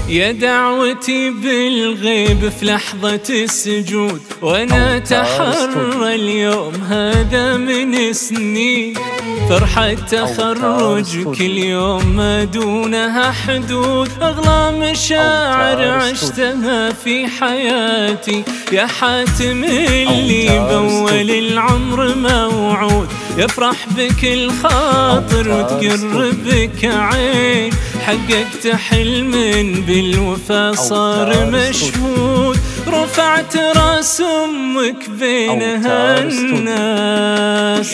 يا دعوتي بالغيب في لحظة السجود، وانا اتحرى اليوم هذا من سنين. فرحة تخرج كل يوم ما دونها حدود، اغلى مشاعر عشتها في حياتي يا حاتم اللي بأول العمر موعود. يفرح بك الخاطر وتقر بك عين، حققت حلم بالوفا صار مشهود. رفعت راس امك بينها الناس.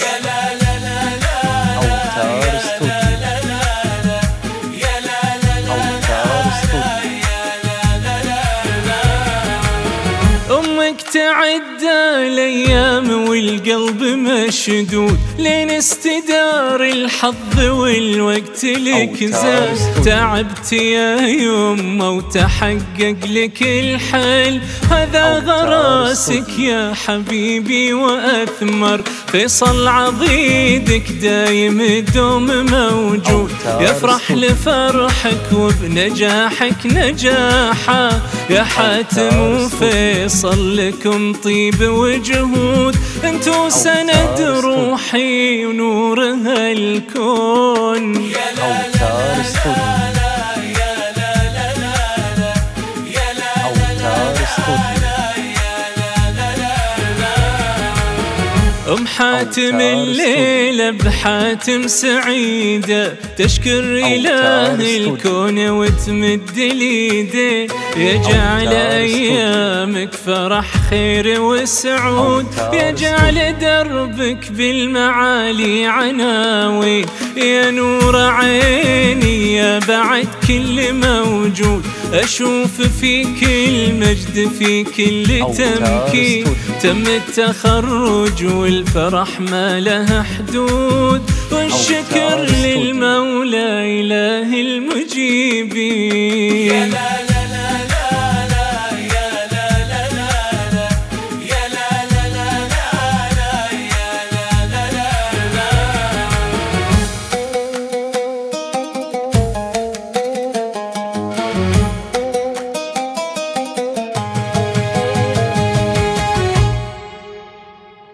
امك تعدى الايام والقلب مشدود، لين استدار الحظ والوقت لك زاد. تعبت يا يمه وتحقق لك الحلم، هذا غراسك يا حبيبي واثمر. فيصل عضيدك دايم الدوم موجود، يفرح لفرحك وبنجاحك نجاحه يا حاتم وفيصل. لكم طيب وجهود، انتو سند روحي ونور هالكون. أم حاتم الليلة بحاتم سعيدة، تشكر إله الكون وتمد اليدين. يجعل أيامك فرح خير وسعود، يجعل دربك بالمعالي عناوين. يا نور عيني يا بعد كل موجود، أشوف فيك المجد في كل تمكين. تم التخرج والفرح ما لها حدود، والشكر للمولى